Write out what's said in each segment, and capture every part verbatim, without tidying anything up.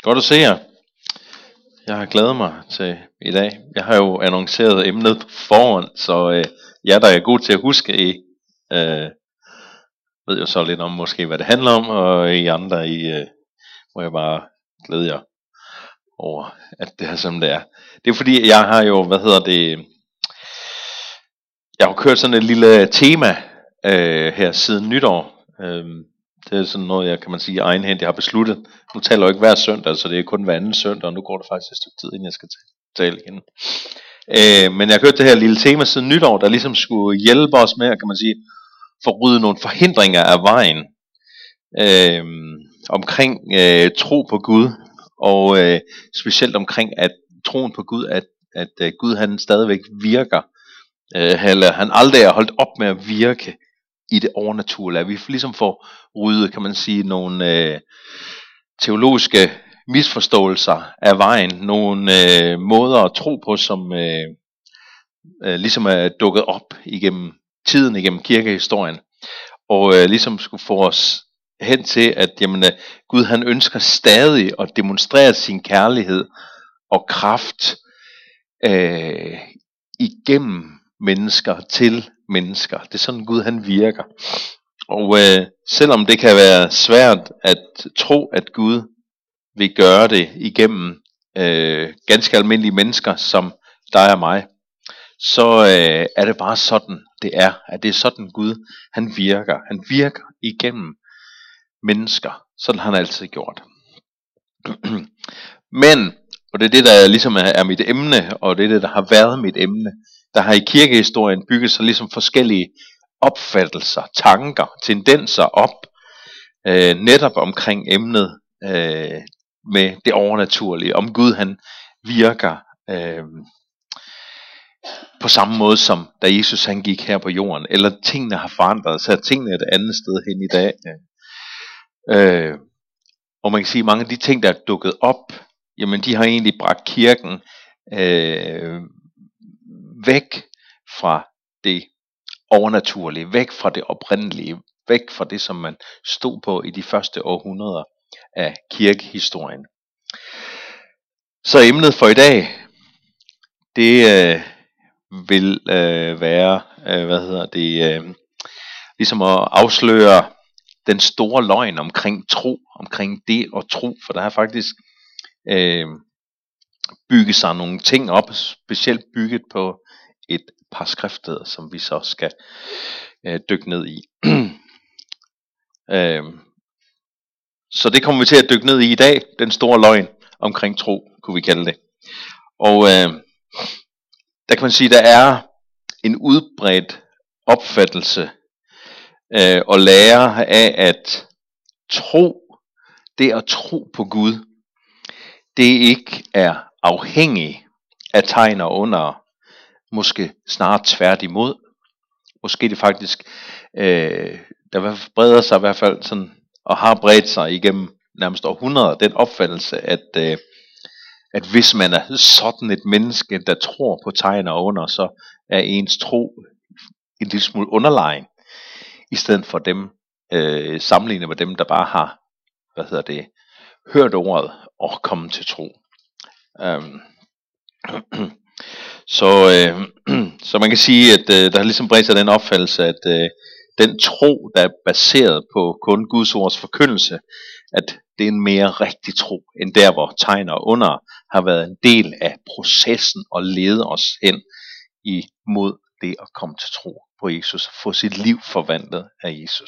Godt at se jer. Jeg har glædet mig til i dag. Jeg har jo annonceret emnet på forhånd, så øh, jer, der er god til at huske, I øh, ved jo så lidt om måske, hvad det handler om, og I andre, I øh, må jeg bare glæde jer over, at det er som det er. Det er fordi, jeg har jo, hvad hedder det, jeg har kørt sådan et lille tema øh, her siden nytår. Øh, Det er sådan noget, jeg kan man sige egenhændigt jeg har besluttet. Nu taler jeg jo ikke hver søndag, så det er kun hver anden søndag, og nu går det faktisk et stykke tid, inden jeg skal tale igen. Øh, men jeg har hørt det her lille tema siden nytår, der ligesom skulle hjælpe os med, kan man sige, få ryddet nogle forhindringer af vejen øh, omkring øh, tro på Gud, og øh, specielt omkring at troen på Gud, at, at øh, Gud han stadigvæk virker, øh, eller han aldrig er holdt op med at virke i det overnaturlige, at vi ligesom får ryddet, kan man sige, nogle øh, teologiske misforståelser af vejen, nogle øh, måder at tro på, som øh, øh, ligesom er dukket op igennem tiden, igennem kirkehistorien, og øh, ligesom skulle få os hen til, at jamen, øh, Gud han ønsker stadig at demonstrere sin kærlighed og kraft øh, igennem mennesker til mennesker. Det er sådan Gud han virker. Og øh, selvom det kan være svært at tro at Gud vil gøre det igennem øh, ganske almindelige mennesker som dig og mig, så øh, er det bare sådan det er, at det er sådan Gud han virker. Han virker igennem mennesker. Sådan har han altid gjort. Men, og det er det der ligesom er, er mit emne, og det er det der har været mit emne, der har i kirkehistorien bygget sig ligesom forskellige opfattelser, tanker, tendenser op, øh, netop omkring emnet øh, med det overnaturlige, om Gud han virker øh, på samme måde som da Jesus han gik her på jorden, eller tingene har forandret sig, tingene er et andet sted hen i dag. Øh, og man kan sige, at mange af de ting der er dukket op, jamen de har egentlig bragt kirken øh, væk fra det overnaturlige, væk fra det oprindelige, væk fra det, som man stod på i de første århundreder af kirkehistorien. Så emnet for i dag, det øh, vil øh, være, øh, hvad hedder det, øh, ligesom at afsløre den store løgn omkring tro, omkring det at tro, for der er faktisk øh, bygget sig nogle ting op, specielt bygget på et par skrifter, som vi så skal øh, dykke ned i. øh, så det kommer vi til at dykke ned i i dag, den store løgn omkring tro, kunne vi kalde det. Og øh, der kan man sige, der er en udbredt opfattelse øh, og lære af, at tro, det at tro på Gud, det ikke er afhængig af tegn og under, måske snart tværtimod. Måske det faktisk, øh, der breder sig i hvert fald sådan, og har bredt sig igennem nærmest århundreder, den opfattelse, at, øh, at hvis man er sådan et menneske, der tror på tegn og under, så er ens tro en lille smule underlegen, i stedet for dem, øh, sammenlignet med dem, der bare har, hvad hedder det, hørt ordet og kommet til tro. Um, Så, øh, så man kan sige, at øh, der har ligesom bredt sig den opfattelse, at øh, den tro, der er baseret på kun Guds ords forkyndelse, at det er en mere rigtig tro, end der, hvor tegn og under har været en del af processen og lede os hen imod det at komme til tro på Jesus, og få sit liv forvandlet af Jesus.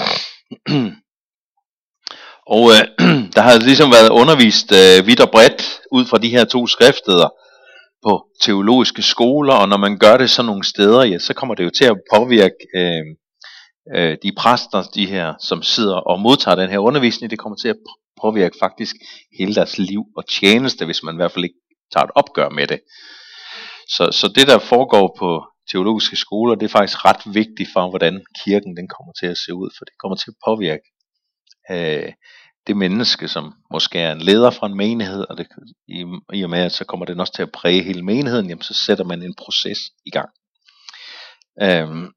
Og øh, der har ligesom været undervist øh, vidt og bredt ud fra de her to skriftsteder på teologiske skoler, og når man gør det sådan nogle steder, ja, så kommer det jo til at påvirke øh, øh, de præster, de her, som sidder og modtager den her undervisning. Det kommer til at påvirke faktisk hele deres liv og tjeneste, hvis man i hvert fald ikke tager et opgør med det. Så, så det der foregår på teologiske skoler, det er faktisk ret vigtigt for, hvordan kirken den kommer til at se ud, for det kommer til at påvirke øh, det menneske, som måske er en leder fra en menighed, og det, i, i og med, at så kommer det også til at præge hele menigheden, jamen så sætter man en proces i gang. Øhm,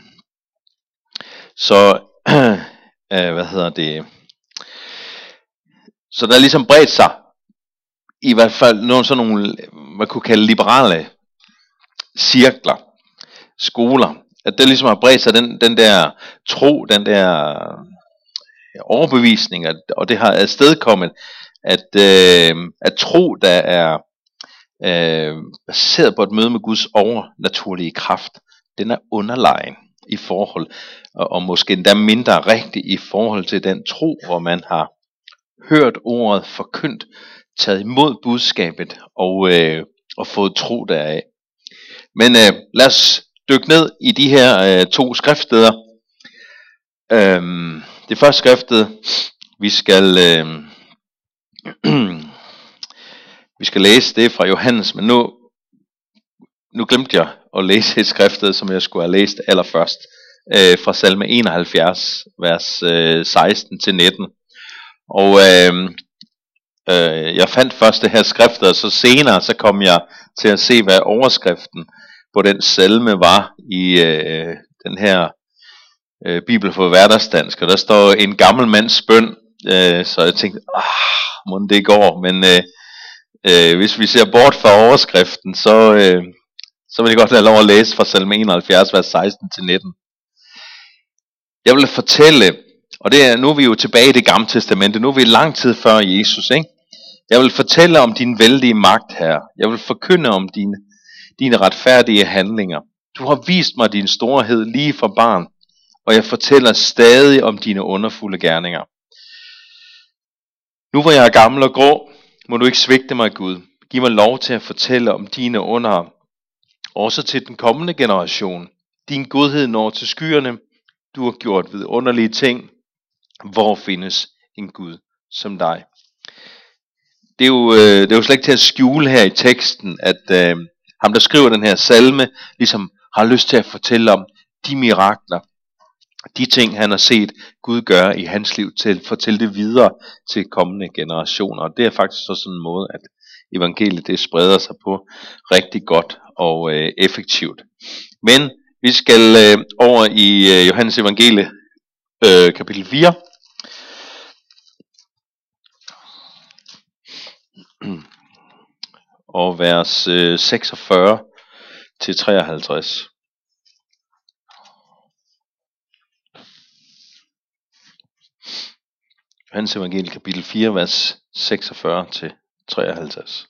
så, øh, hvad hedder det, så der er ligesom bredt sig i hvert fald nogle sådan nogle, man kunne kalde liberale cirkler, skoler, at det ligesom har bredt sig den, den der tro, den der overbevisning, og det har afstedkommet, at, øh, at tro, der er øh, baseret på et møde med Guds overnaturlige kraft, den er underlegen i forhold, og, og måske endda mindre rigtig i forhold til den tro, hvor man har hørt ordet forkyndt, taget imod budskabet og, øh, og fået tro deraf. Men øh, lad os dykke ned i de her øh, to skriftsteder. Øhm, det første skriftsted, vi skal øh, vi skal læse det fra Johannes, men nu nu glemte jeg at læse et skriftsted, som jeg skulle have læst allerførst, øh, fra salme enoghalvfjerds, vers øh, seksten til nitten. Og øh, øh, jeg fandt først det her skriftsted, og så senere så kom jeg til at se, hvad overskriften på den salme var i øh, den her øh, Bibel for hverdagsdansk, og der står en gammel mands bøn, øh, så jeg tænkte, ah, må det går, men øh, øh, hvis vi ser bort fra overskriften, så, øh, så vil jeg godt have lov at læse fra salme enoghalvfjerds, vers seksten til nitten. Jeg vil fortælle, og det er, nu er vi jo tilbage i det gamle testamente, nu er vi lang tid før Jesus, ikke? Jeg vil fortælle om din vældige magt, Herre. Jeg vil forkynde om dine, dine retfærdige handlinger. Du har vist mig din storhed lige fra barn, og jeg fortæller stadig om dine underfulde gerninger. Nu hvor jeg er gammel og grå, må du ikke svigte mig, Gud. Giv mig lov til at fortælle om dine under, også til den kommende generation. Din godhed når til skyerne. Du har gjort vidunderlige ting. Hvor findes en Gud som dig? Det er jo, øh, det er jo slet ikke til at skjule her i teksten, at øh, ham der skriver den her salme, ligesom har lyst til at fortælle om de mirakler, de ting han har set Gud gøre i hans liv, til at fortælle det videre til kommende generationer. Og det er faktisk så sådan en måde, at evangeliet det spreder sig på rigtig godt og øh, effektivt. Men vi skal øh, over i øh, Johannes evangelie, øh, kapitel fire. Og vers øh, seksogfyrre til treoghalvtreds. Johannes evangelie kapitel fire, vers seksogfyrre til treoghalvtreds.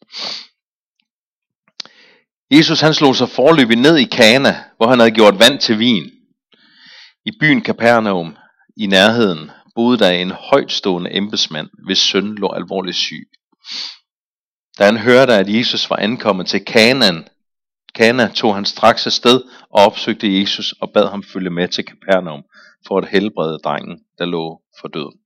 Jesus han slog sig forløbig ned i Kana, hvor han havde gjort vand til vin. I byen Kapernaum, i nærheden, boede der en højtstående embedsmand, hvis søn lå alvorligt syg. Da han hørte, at Jesus var ankommet til Kanaan, Kana, tog han straks afsted og opsøgte Jesus og bad ham følge med til Kapernaum for at helbrede drengen, der lå for døden.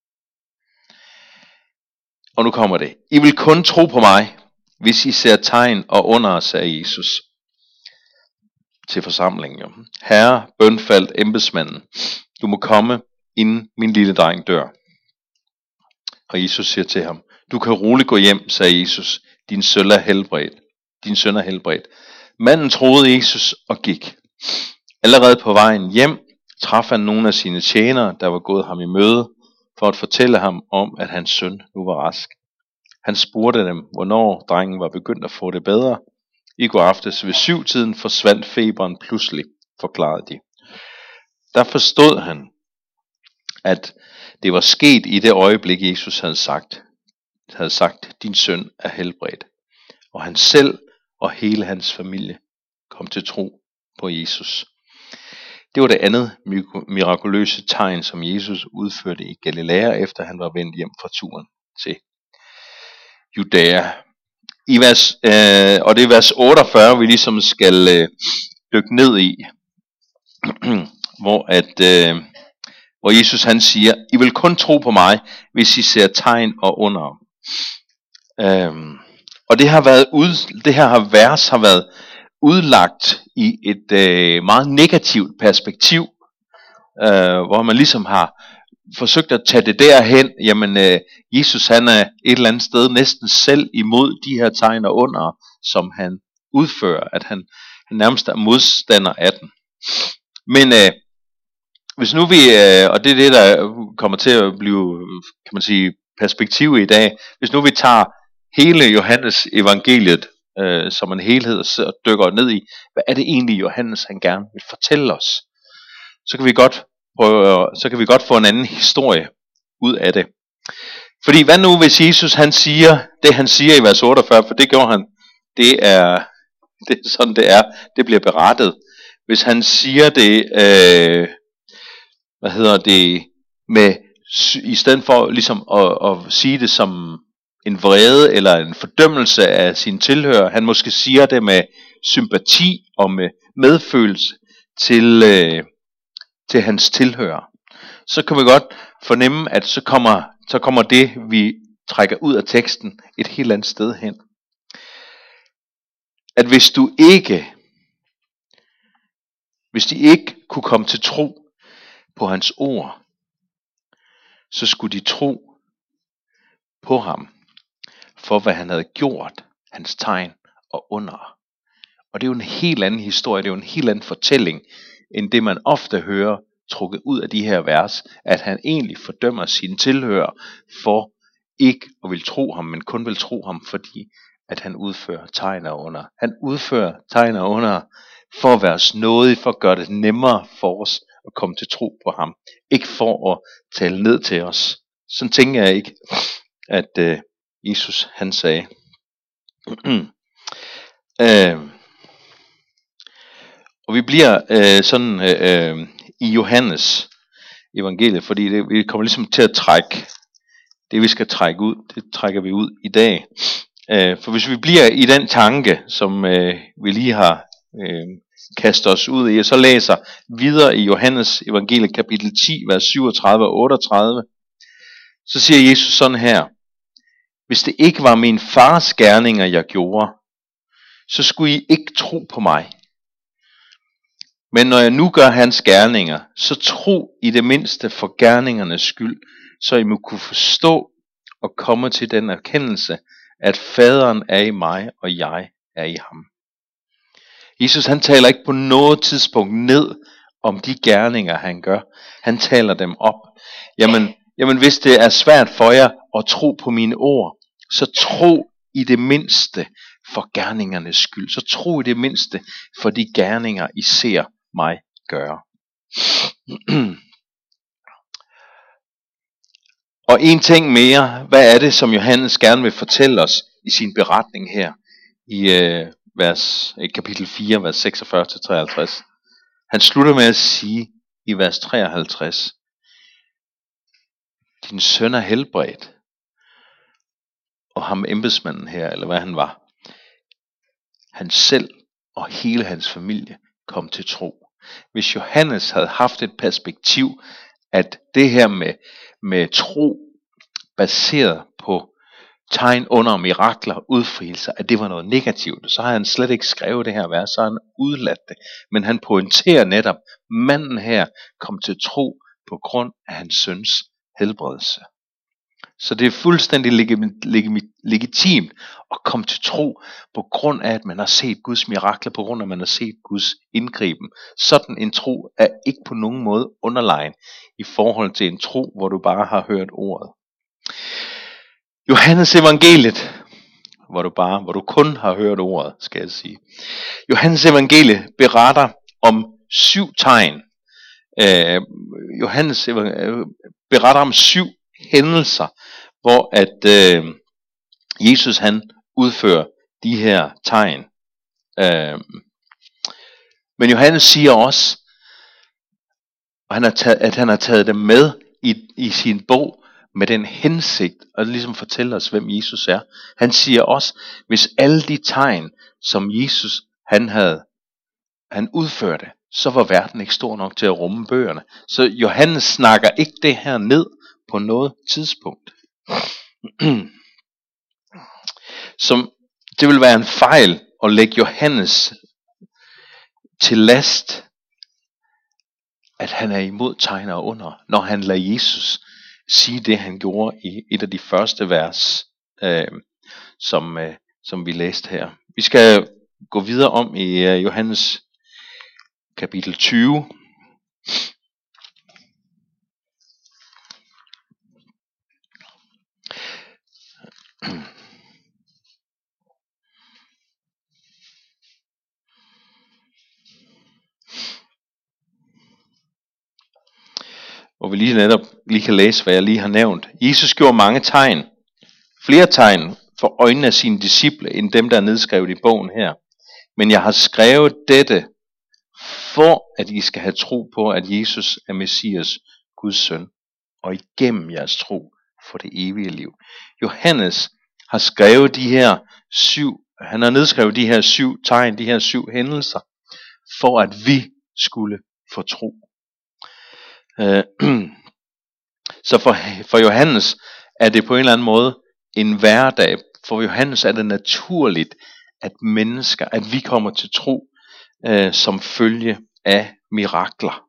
Og nu kommer det. I vil kun tro på mig, hvis I ser tegn og under, sagde Jesus til forsamlingen. Herre, bønfaldt embedsmanden, du må komme, inden min lille dreng dør. Og Jesus siger til ham, du kan roligt gå hjem, sagde Jesus, din søn er helbredt. Din søn er helbredt. Manden troede Jesus og gik. Allerede på vejen hjem traf han nogle af sine tjenere, der var gået ham i møde, for at fortælle ham om, at hans søn nu var rask. Han spurgte dem, hvornår drengen var begyndt at få det bedre. I går aftes ved syvtiden forsvandt feberen pludselig, forklarede de. Der forstod han, at det var sket i det øjeblik, Jesus havde sagt, havde sagt, din søn er helbredt. Og han selv og hele hans familie kom til tro på Jesus. Det var det andet mirakuløse tegn, som Jesus udførte i Galilea, efter han var vendt hjem fra turen til Judæa. I vers, øh, og det er vers otteogfyrre, vi ligesom skal øh, dykke ned i, hvor, at, øh, hvor Jesus han siger, I vil kun tro på mig, hvis I ser tegn og under. Øhm, og det har været ud, det her vers har været udlagt i et øh, meget negativt perspektiv, øh, hvor man ligesom har forsøgt at tage det derhen, jamen øh, Jesus han er et eller andet sted næsten selv imod de her tegn og under, som han udfører, at han, han nærmest er modstander af den. Men øh, hvis nu vi, øh, og det er det der kommer til at blive, kan man sige, perspektiv i dag, hvis nu vi tager hele Johannes evangeliet øh, som en helhed og dykker ned i, hvad er det egentlig Johannes han gerne vil fortælle os, så kan vi godt prøve, så kan vi godt få en anden historie ud af det. Fordi hvad nu hvis Jesus han siger det han siger i vers otteogfyrre, for det gjorde han, det er, det er sådan det er, det bliver berettet. Hvis han siger det, øh, hvad hedder det, med, i stedet for ligesom at, at sige det som en vrede eller en fordømmelse af sin tilhører, han måske siger det med sympati og med medfølelse til, øh, til hans tilhører, så kan vi godt fornemme, at så kommer, så kommer det, vi trækker ud af teksten, et helt andet sted hen. At hvis du ikke, hvis de ikke kunne komme til tro på hans ord, så skulle de tro på ham, for hvad han havde gjort, hans tegn og under. Og det er jo en helt anden historie, det er jo en helt anden fortælling, end det man ofte hører trukket ud af de her vers, at han egentlig fordømmer sine tilhører for ikke at vil tro ham, men kun vil tro ham, fordi at han udfører tegn og under. Han udfører tegn og under for at være os nådig, for at gøre det nemmere for os at komme til tro på ham. Ikke for at tale ned til os. Sådan tænker jeg ikke, at øh, Jesus han sagde. øh, og vi bliver øh, sådan øh, i Johannes evangeliet, fordi det, vi kommer ligesom til at trække det vi skal trække ud, det trækker vi ud i dag. Øh, for hvis vi bliver i den tanke, som øh, vi lige har øh, kastet os ud i, og så læser videre i Johannes evangeliet kapitel ti, vers syvogtredive og otteogtredive, så siger Jesus sådan her: hvis det ikke var min fars gerninger, jeg gjorde, så skulle I ikke tro på mig. Men når jeg nu gør hans gerninger, så tro i det mindste for gerningernes skyld, så I må kunne forstå og komme til den erkendelse, at faderen er i mig, og jeg er i ham. Jesus han taler ikke på noget tidspunkt ned om de gerninger han gør. Han taler dem op. Jamen, jamen hvis det er svært for jer at tro på mine ord, så tro i det mindste for gerningernes skyld. Så tro i det mindste for de gerninger I ser mig gøre. Og en ting mere, hvad er det som Johannes gerne vil fortælle os i sin beretning her i øh, vers, i kapitel fire, vers seksogfyrre til treoghalvtreds. Han slutter med at sige i vers treoghalvtreds: din søn er helbredt. Og ham embedsmanden her, eller hvad han var, han selv og hele hans familie kom til tro. Hvis Johannes havde haft et perspektiv, at det her med, med tro baseret på tegn under mirakler, udfrielser, at det var noget negativt, så har han slet ikke skrevet det her vers, så har han udladt det. Men han pointerer netop, manden her kom til tro på grund af hans søns helbredelse. Så det er fuldstændig legit, legit, legitimt at komme til tro på grund af, at man har set Guds mirakler, på grund af, at man har set Guds indgriben. Sådan en tro er ikke på nogen måde underlegen i forhold til en tro, hvor du bare har hørt ordet. Johannes evangeliet, hvor du bare, hvor du kun har hørt ordet, skal jeg sige. Johannes evangeliet beretter om syv tegn. Øh, Johannes evangeliet beretter om syv hændelser, hvor at øh, Jesus han udfører de her tegn. Øh, men Johannes siger også, at han har taget, at han har taget dem med i, i sin bog med den hensigt, og ligesom fortæller os, hvem Jesus er. Han siger også, hvis alle de tegn, som Jesus han havde, han udførte, så var verden ikke stor nok til at rumme bøgerne. Så Johannes snakker ikke det her ned på noget tidspunkt. Som det vil være en fejl at lægge Johannes til last, at han er imod tegn og under, når han lader Jesus sige det han gjorde i et af de første vers, øh, som, øh, som vi læste her. Vi skal gå videre om i øh, Johannes kapitel tyve. hvor vi lige netop lige kan læse, hvad jeg lige har nævnt. Jesus gjorde mange tegn, flere tegn for øjnene af sine disciple, end dem, der er nedskrevet i bogen her. Men jeg har skrevet dette, for at I skal have tro på, at Jesus er Messias, Guds søn, og igennem jeres tro for det evige liv. Johannes har skrevet de her syv, han har nedskrevet de her syv tegn, de her syv hændelser, for at vi skulle få tro. Øh, så for, for Johannes er det på en eller anden måde en hverdag. For Johannes er det naturligt, at mennesker, at vi kommer til tro øh, som følge af mirakler.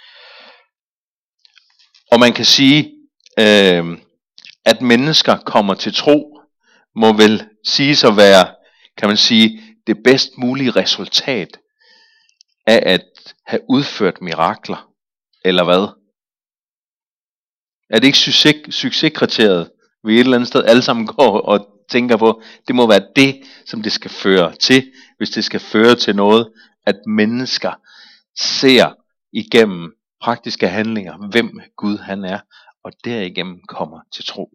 Og man kan sige, øh, at mennesker kommer til tro, må vel siges at være, kan man sige, det bedst mulige resultat af at have udført mirakler, eller hvad? Er det ikke succes, succeskriteriet, vi et eller andet sted alle sammen går og tænker på, det må være det, som det skal føre til, hvis det skal føre til noget, at mennesker ser igennem praktiske handlinger, hvem Gud han er, og derigennem kommer til tro.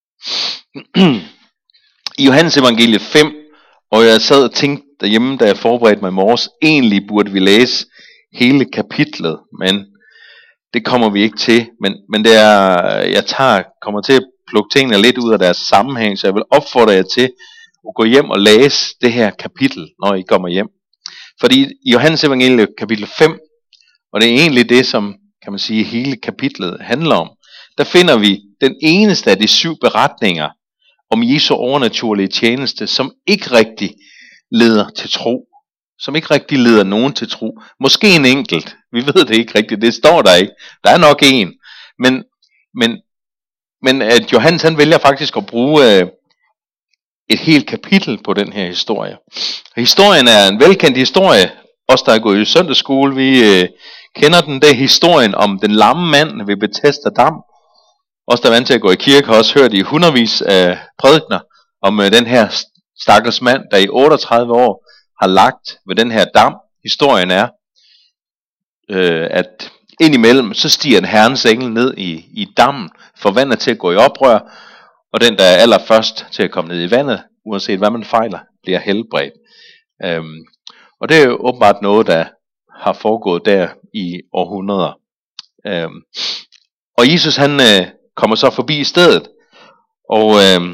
I Johannes evangeliet fem, og jeg sad og tænkte derhjemme, da jeg forberedte mig i morges, egentlig burde vi læse hele kapitlet, men det kommer vi ikke til. Men, men det er, jeg tager, kommer til at plukke tingene lidt ud af deres sammenhæng, så jeg vil opfordre jer til at gå hjem og læse det her kapitel, når I kommer hjem. Fordi i Johannes evangeliet kapitel fem, og det er egentlig det, som kan man sige hele kapitlet handler om, der finder vi den eneste af de syv beretninger om Jesu overnaturlige tjeneste, som ikke rigtig leder til tro. Som ikke rigtig leder nogen til tro. Måske en enkelt. Vi ved det ikke rigtigt. Det står der ikke. Der er nok en. Men, men, men at Johannes han vælger faktisk at bruge øh, et helt kapitel på den her historie. Historien er en velkendt historie. Os der er gået i søndagsskole, vi øh, kender den. Det er historien om den lamme mand ved Bethesda Dam. Os der er vant til at gå i kirke har også hørt i hundredvis af prædikener om øh, den her stakkels mand, der i otteogtredive år har lagt ved den her dam. Historien er, øh, at indimellem så stiger en herrens engel ned i, i dammen, for vandet til at gå i oprør, og den der er allerførst til at komme ned i vandet, uanset hvad man fejler, bliver helbredt. Øhm, og det er jo åbenbart noget, der har foregået der i århundreder. Øhm, og Jesus han øh, kommer så forbi i stedet, og, øh,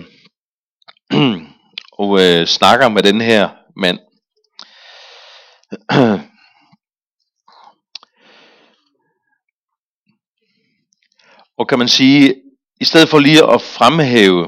og øh, snakker med den her mand. Og kan man sige, i stedet for lige at fremhæve,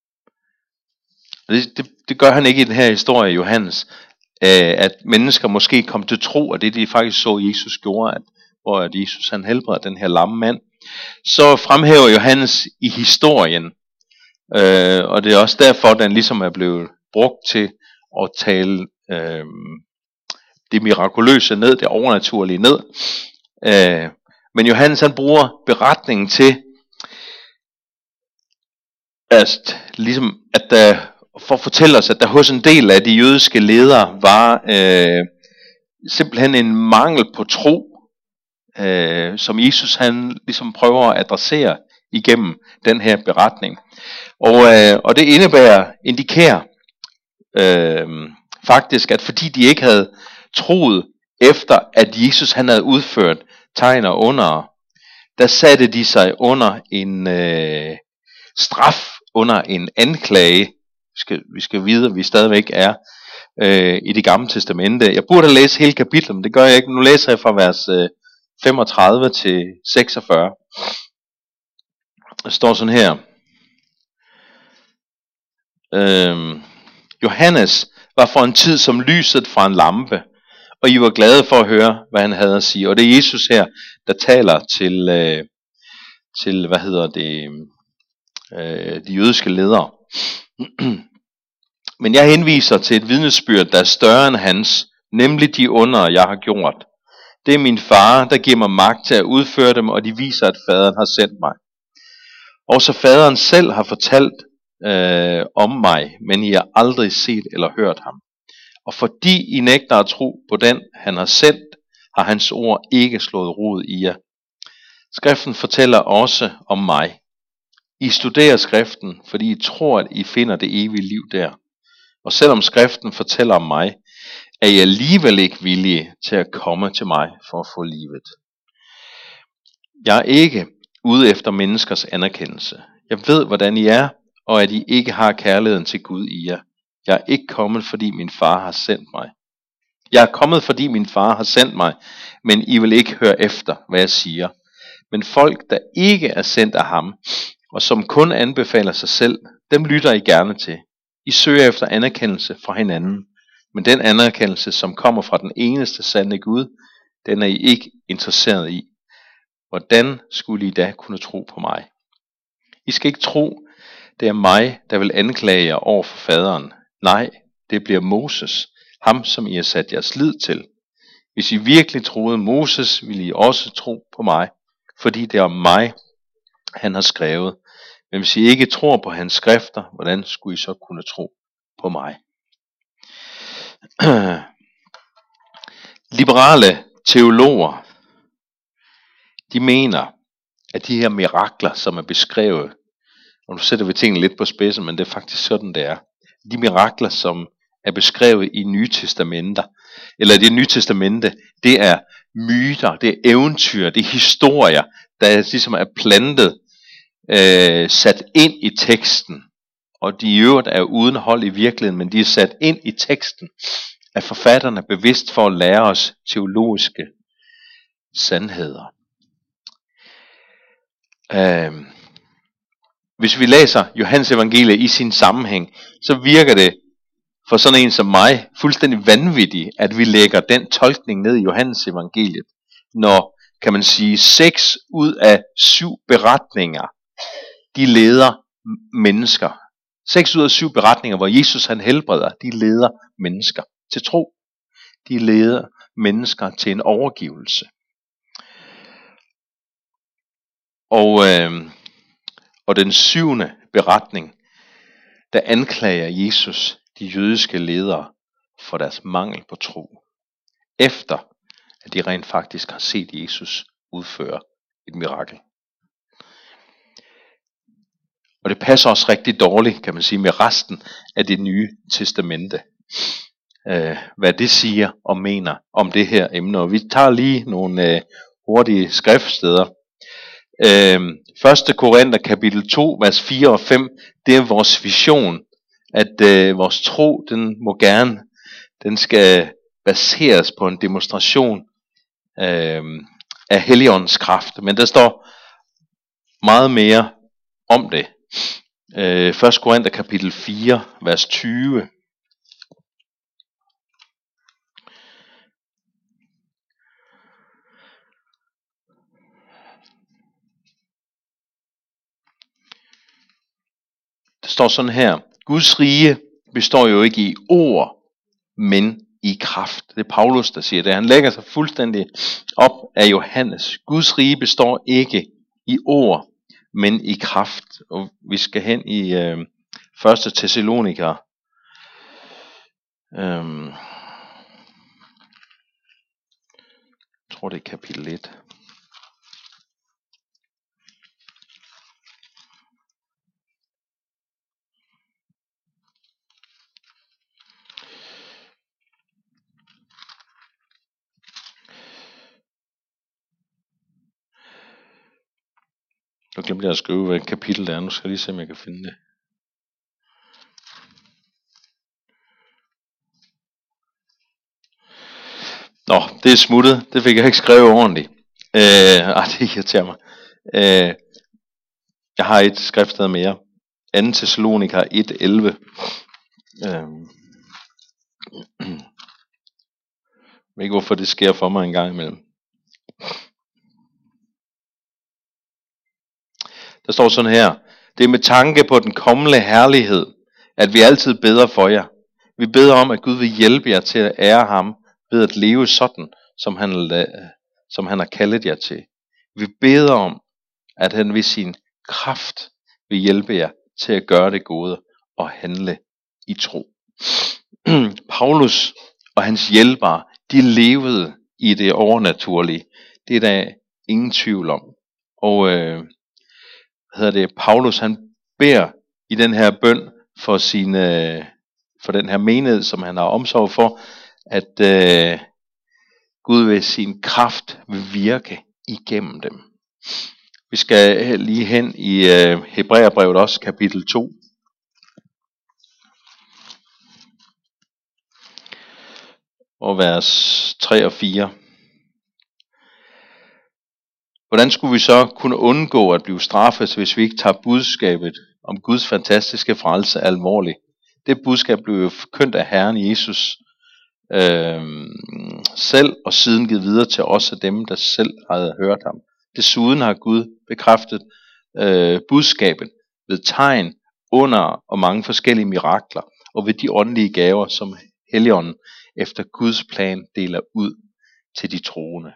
det, det, det gør han ikke i den her historie, Johannes, at mennesker måske kom til tro, og det de faktisk så Jesus gjorde, at, hvor at Jesus han helbreder den her lamme mand, så fremhæver Johannes i historien, øh, og det er også derfor, den ligesom er blevet brugt til at tale øh, det mirakuløse ned, det overnaturlige ned. Øh, men Johannes han bruger beretningen til, at, ligesom, at der, for at fortælle os, at der hos en del af de jødiske ledere var øh, simpelthen en mangel på tro, øh, som Jesus han ligesom prøver at adressere igennem den her beretning. Og, øh, og det indebærer, indikerer øh, faktisk, at fordi de ikke havde troet efter, at Jesus han havde udført tegn og under, der satte de sig under en øh, straf, under en anklage. Vi skal, vi skal vide, at vi stadigvæk er øh, i det gamle testamente. Jeg burde læse hele kapitlet, men det gør jeg ikke. Nu læser jeg fra vers øh, femogtredive til seksogfyrre. Der står sådan her. Øh, Johannes var for en tid som lyset fra en lampe, og I var glade for at høre, hvad han havde at sige. Og det er Jesus her, der taler til, øh, til hvad hedder det, øh, de jødiske ledere. Men jeg henviser til et vidnesbyrd, der er større end hans, nemlig de under, jeg har gjort. Det er min far, der giver mig magt til at udføre dem, og de viser, at faderen har sendt mig. Også faderen selv har fortalt øh, om mig, men I har aldrig set eller hørt ham. Og fordi I nægter at tro på den, han har sendt, har hans ord ikke slået rod i jer. Skriften fortæller også om mig. I studerer skriften, fordi I tror, at I finder det evige liv der. Og selvom skriften fortæller om mig, er I alligevel ikke villige til at komme til mig for at få livet. Jeg er ikke ude efter menneskers anerkendelse. Jeg ved, hvordan I er, og at I ikke har kærligheden til Gud i jer. Jeg er ikke kommet, fordi min far har sendt mig. Jeg er kommet, fordi min far har sendt mig, men I vil ikke høre efter, hvad jeg siger. Men folk, der ikke er sendt af ham, og som kun anbefaler sig selv, dem lytter I gerne til. I søger efter anerkendelse fra hinanden, men den anerkendelse, som kommer fra den eneste sande Gud, den er I ikke interesseret i. Hvordan skulle I da kunne tro på mig? I skal ikke tro, det er mig, der vil anklage jer over for faderen. Nej, det bliver Moses, ham som I har sat jeres lid til. Hvis I virkelig troede Moses, ville I også tro på mig, fordi det er om mig, han har skrevet. Men hvis I ikke tror på hans skrifter, hvordan skulle I så kunne tro på mig? Liberale teologer, de mener, at de her mirakler, som er beskrevet, og nu sætter vi tingene lidt på spidsen, men det er faktisk sådan, det er. De mirakler, som er beskrevet i Nye Testamenter, eller det Nye Testamente, det er myter, det er eventyr, det er historier, der ligesom er plantet, øh, sat ind i teksten, og de i øvrigt er uden hold i virkeligheden, men de er sat ind i teksten af forfatterne bevidst for at lære os teologiske sandheder. Øh, hvis vi læser Johannes evangelie i sin sammenhæng, så virker det for sådan en som mig fuldstændig vanvittigt, at vi lægger den tolkning ned i Johannes evangeliet, når, kan man sige, seks ud af syv beretninger, de leder mennesker. Seks ud af syv beretninger, hvor Jesus han helbreder, de leder mennesker til tro. De leder mennesker til en overgivelse. Og, øh, og den syvende beretning, der anklager Jesus de jødiske ledere for deres mangel på tro, efter at de rent faktisk har set Jesus udføre et mirakel. Og det passer også rigtig dårligt, kan man sige, med resten af det nye testamente. Øh, hvad det siger og mener om det her emne. Og vi tager lige nogle øh, hurtige skriftsteder. Øh, første Korinther kapitel to, vers fire og fem, det er vores vision, at øh, vores tro, den må gerne, den skal baseres på en demonstration øh, af Helligåndens kraft. Men der står meget mere om det. Øh, første Korinther kapitel fire, vers tyve. Der står sådan her: Guds rige består jo ikke i ord, men i kraft. Det er Paulus, der siger det. Han lægger sig fuldstændig op af Johannes. Guds rige består ikke i ord, men i kraft. Og vi skal hen i øh, første Thessaloniker. Øhm, jeg tror det er kapitel et. Nu glemte jeg at skrive, hvad kapitel det er. Nu skal jeg lige se, om jeg kan finde det. Nå, det er smuttet. Det fik jeg ikke skrevet ordentligt. Øh, ah, det irriterer mig. Øh, jeg har et skriftsted mere. anden Thessaloniker et elleve. Øh, jeg ved ikke, hvorfor det sker for mig en gang imellem. Der står sådan her: det er med tanke på den kommende herlighed, at vi altid beder for jer. Vi beder om, at Gud vil hjælpe jer til at ære ham ved at leve sådan, som han, som han har kaldet jer til. Vi beder om, at han ved sin kraft vil hjælpe jer til at gøre det gode og handle i tro. Paulus og hans hjælpere, de levede i det overnaturlige. Det er der ingen tvivl om. Og øh, hvad hedder det, Paulus han beder i den her bøn for sin, øh, for den her menighed, som han har omsorg for, at øh, Gud ved sin kraft vil virke igennem dem. Vi skal lige hen i øh, Hebræerbrevet også, kapitel to. Og vers tre og fire. Hvordan skulle vi så kunne undgå at blive straffet, hvis vi ikke tager budskabet om Guds fantastiske frelse alvorligt? Det budskab blev jo forkyndt af Herren Jesus øh, selv, og siden givet videre til os af dem, der selv havde hørt ham. Desuden har Gud bekræftet øh, budskabet ved tegn, under og mange forskellige mirakler, og ved de åndelige gaver, som Helligånden efter Guds plan deler ud til de troende.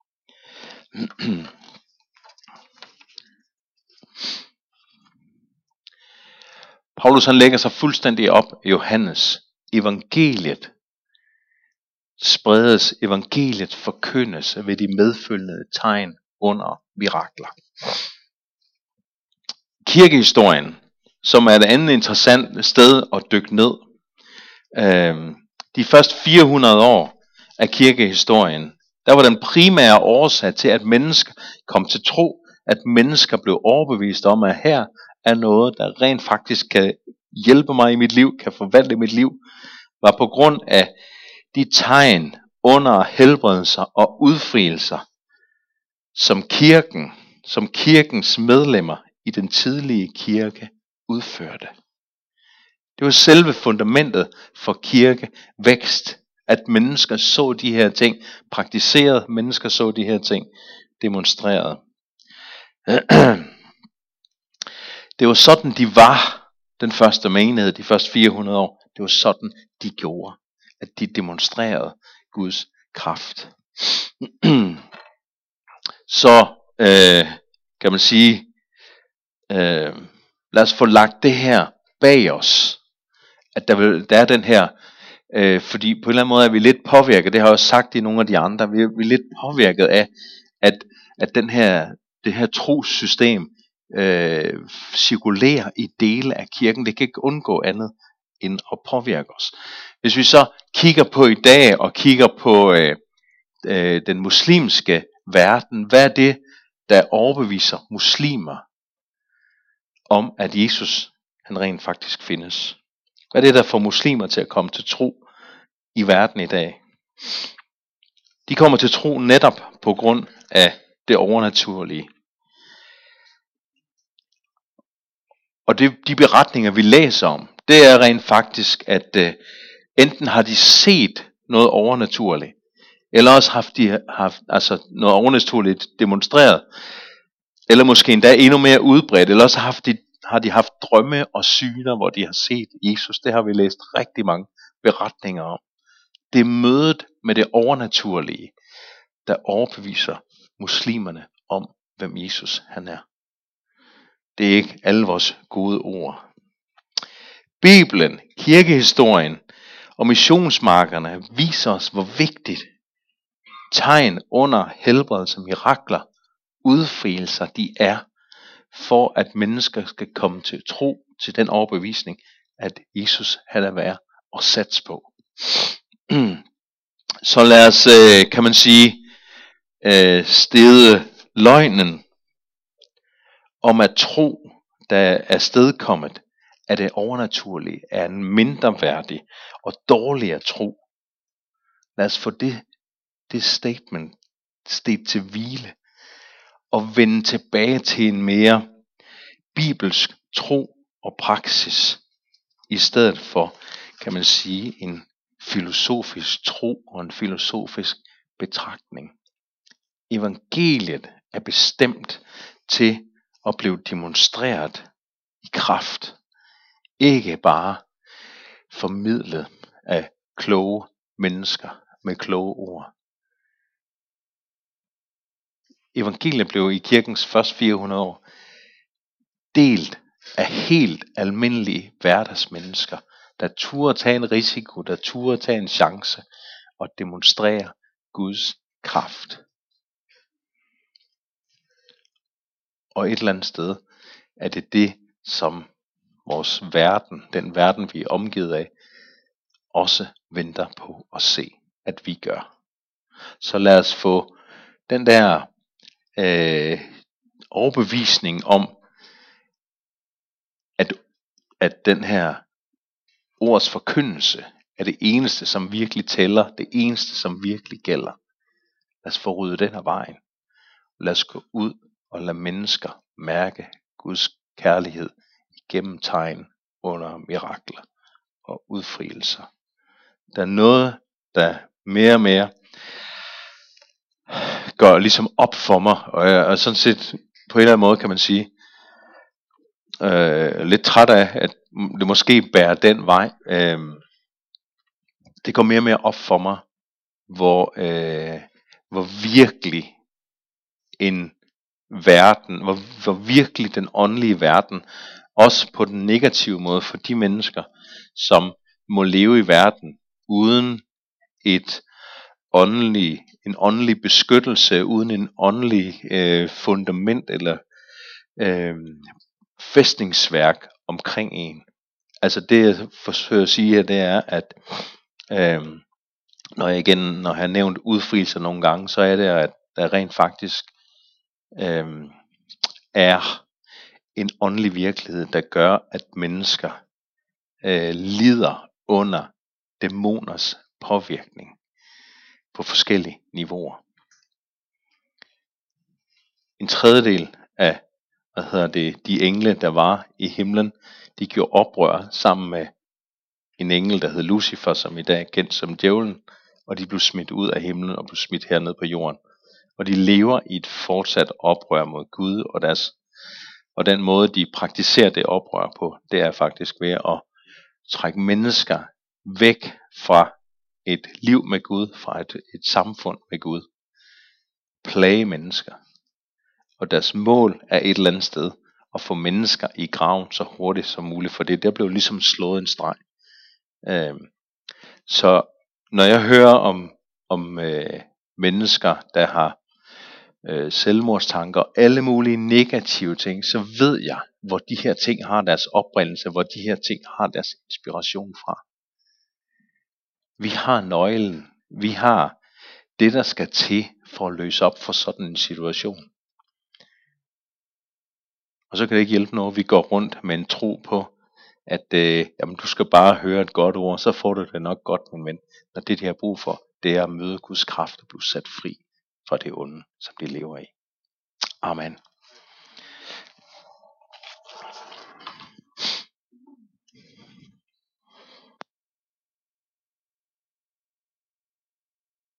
Paulus han lægger sig fuldstændig op i Johannes. Evangeliet spredes, evangeliet forkyndes ved de medfølgende tegn, under mirakler. Kirkehistorien, som er et andet interessant sted at dykke ned. Øh, de første fire hundrede år af kirkehistorien, der var den primære årsag til, at mennesker kom til tro, at mennesker blev overbevist om, at her er noget, der rent faktisk kan hjælpe mig i mit liv, kan forvandle mit liv, var på grund af de tegn, under helbredelser og udfrielser, som kirken, som kirkens medlemmer i den tidlige kirke udførte. Det var selve fundamentet for kirkevækst, at mennesker så de her ting praktiseret, mennesker så de her ting demonstreret. Det var sådan de var, den første menighed, de første fire hundrede år. Det var sådan de gjorde, at de demonstrerede Guds kraft. Så øh, kan man sige, øh, lad os få lagt det her bag os, at der, vil, der er den her, øh, fordi på en eller anden måde er vi lidt påvirket, det har jeg også sagt i nogle af de andre, vi er, vi er lidt påvirket af, at, at den her, det her trossystem øh, cirkulerer i dele af kirken. Det kan ikke undgå andet end at påvirke os. Hvis vi så kigger på i dag, og kigger på øh, øh, den muslimske verden, hvad er det, der overbeviser muslimer om, at Jesus han rent faktisk findes? Hvad er det, der får muslimer til at komme til tro i verden i dag? De kommer til tro netop på grund af det overnaturlige. Og det, de beretninger, vi læser om, det er rent faktisk, at øh, enten har de set noget overnaturligt, eller også har de haft altså noget overnaturligt demonstreret, eller måske endda endnu mere udbredt, eller også har, haft de, har de haft drømme og syner, hvor de har set Jesus. Det har vi læst rigtig mange beretninger om. Det er mødet med det overnaturlige, der overbeviser muslimerne om, hvem Jesus han er. Det er ikke alle vores gode ord. Bibelen, kirkehistorien og missionsmarkerne viser os, hvor vigtigt tegn, under, helbredelse, mirakler, udfrielser de er, for at mennesker skal komme til tro, til den overbevisning, at Jesus han er værd at satse på. Så lad os, kan man sige, stede løgnen om at tro, der er afstedkommet af det overnaturlige, er en mindre værdig og dårligere tro. Lad os få det, det statement stedt til hvile og vende tilbage til en mere bibelsk tro og praksis, i stedet for, kan man sige, en filosofisk tro og en filosofisk betragtning. Evangeliet er bestemt til at blive demonstreret i kraft, ikke bare formidlet af kloge mennesker med kloge ord. Evangeliet blev i kirkens første fire hundrede år delt af helt almindelige hverdagsmennesker, der turde tage en risiko, der turde tage en chance og demonstrere Guds kraft. Og et eller andet sted er det det, som vores verden, den verden vi er omgivet af, også venter på at se, at vi gør. Så lad os få den der øh, overbevisning om, at, at den her ords forkyndelse er det eneste, som virkelig tæller, det eneste, som virkelig gælder. Lad os få ryddet den af vejen. Lad os gå ud og lade mennesker mærke Guds kærlighed igennem tegn, under mirakler og udfrielser. Der er noget, der mere og mere går ligesom op for mig, og jeg er sådan set på en eller anden måde, kan man sige, øh, lidt træt af, at det måske bærer den vej. Øh, det går mere og mere op for mig, hvor, øh, hvor virkelig en verden, hvor, hvor virkelig den åndelige verden, også på den negative måde for de mennesker, som må leve i verden uden et åndelig, en åndelig beskyttelse, uden en åndelig øh, fundament eller øh, fæstningsværk omkring en. Altså det jeg forsøger at sige her, det er, at øh, når jeg igen, når jeg har nævnt udfrielser nogle gange, så er det, at der rent faktisk øh, er en åndelig virkelighed, der gør, at mennesker øh, lider under dæmoners påvirkning på forskellige niveauer. En tredjedel af, hvad hedder det, de engle, der var i himlen, de gjorde oprør sammen med en engel, der hed Lucifer, som i dag er kendt som djævlen, og de blev smidt ud af himlen og blev smidt herned på jorden. Og de lever i et fortsat oprør mod Gud, og, deres, og den måde, de praktiserer det oprør på, det er faktisk ved at trække mennesker væk fra et liv med Gud, fra et, et samfund med Gud. Plage mennesker. Og deres mål er et eller andet sted at få mennesker i graven så hurtigt som muligt, for det der blev ligesom slået en streg. Øhm, så når jeg hører om, om øh, mennesker, der har øh, selvmordstanker og alle mulige negative ting, så ved jeg, hvor de her ting har deres oprindelse, hvor de her ting har deres inspiration fra. Vi har nøglen. Vi har det, der skal til for at løse op for sådan en situation. Og så kan det ikke hjælpe noget, vi går rundt med en tro på, at øh, jamen, du skal bare høre et godt ord, så får du det nok godt, min ven. Når det, de har brug for, det er at møde Guds kraft og blive sat fri fra det onde, som de lever i. Amen.